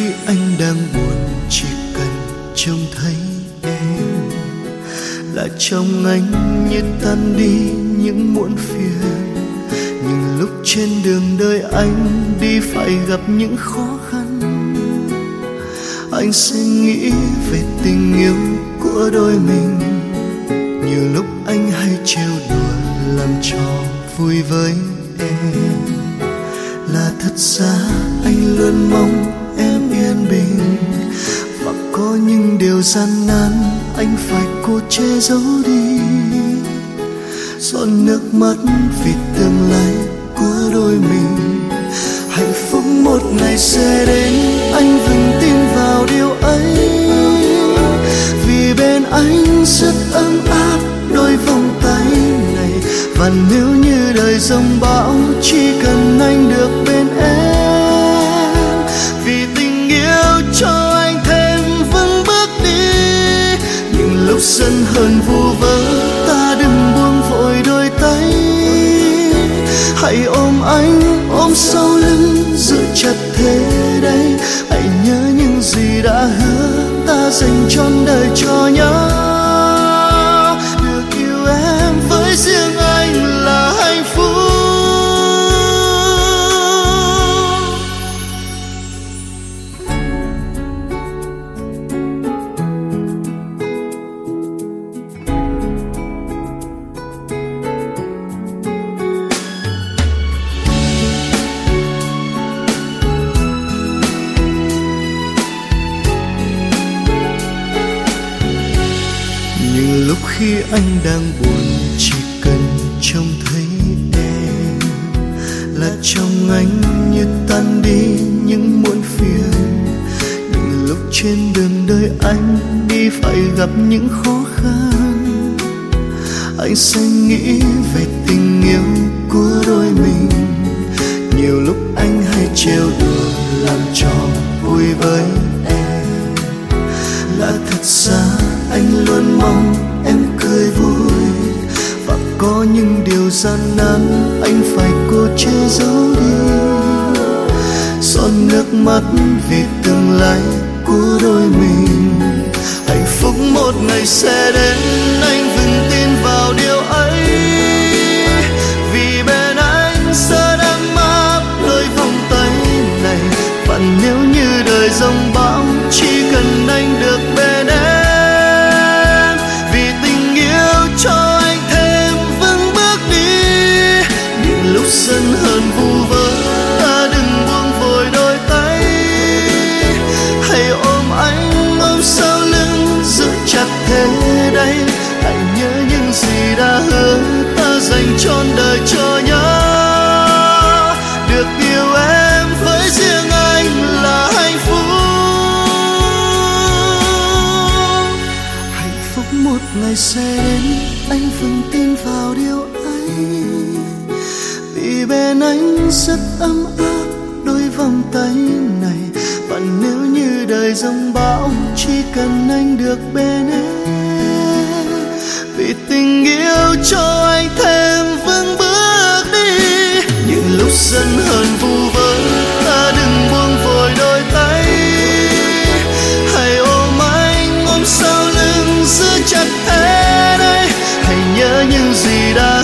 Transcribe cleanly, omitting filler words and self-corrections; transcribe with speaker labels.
Speaker 1: anh đang buồn, chỉ cần trông thấy em là trong anh như tan đi những muộn phiền. Nhưng lúc trên đường đời anh đi phải gặp những khó khăn, anh sẽ nghĩ về tình yêu của đôi mình. Nhiều lúc anh hay trêu đùa làm trò vui với em, là thật ra anh luôn mong em yên bình. Và có những điều gian nan anh phải cố che giấu đi, giọt nước mắt vì tương lai của đôi mình. Hạnh phúc một ngày sẽ đến, anh vững tin vào điều ấy. Vì bên anh rất ấm áp đôi vòng tay này. Và nếu như đời giông bão, chỉ cần anh được bên em. Vì tình yêu cho anh thêm vững bước đi. Những lúc giận hờn vu vơ, ta đừng buông vội đôi tay. Hãy ôm anh, ôm sau lưng, giữ chặt thế đây. Hãy nhớ những gì đã hứa, ta dành trọn đời cho nhau. Được yêu em với riêng anh là hạnh phúc. Nhưng lúc khi anh đang buồn, chỉ cần trông thấy em là trong anh như tan đi những muộn phiền. Nhưng lúc trên đường đời anh đi phải gặp những khó khăn, anh sẽ nghĩ về tình yêu của đôi mình. Nhiều lúc anh hay trêu đùa làm trò vui với em, là thật ra anh luôn mong em cười vui. Và có những điều gian nan anh phải cố che giấu đi, giọt nước mắt vì tương lai của đôi mình. Hạnh phúc một ngày sẽ đến, anh vững tin vào điều ấy. Vì bên anh sẽ ấm áp đôi vòng tay này. Và nếu như đời giông bão, chỉ cần anh được bên em. Giận hờn vu vơ, ta đừng buông vội đôi tay. Hãy ôm anh, ôm sau lưng, giữ chặt thế đây. Hãy nhớ những gì đã hứa, ta dành trọn đời cho nhau. Được yêu em với riêng anh là hạnh phúc. Hạnh phúc một ngày sẽ đến, anh vững tin vào điều ấy. Vì bên anh rất ấm áp đôi vòng tay này. Và nếu như đời giông bão, chỉ cần anh được bên em. Vì tình yêu cho anh thêm vững bước đi. Những lúc giận hờn vu vơ, ta đừng buông vội đôi tay. Hãy ôm anh, ôm sau lưng, giữ chặt thế đây. Hãy nhớ những gì đã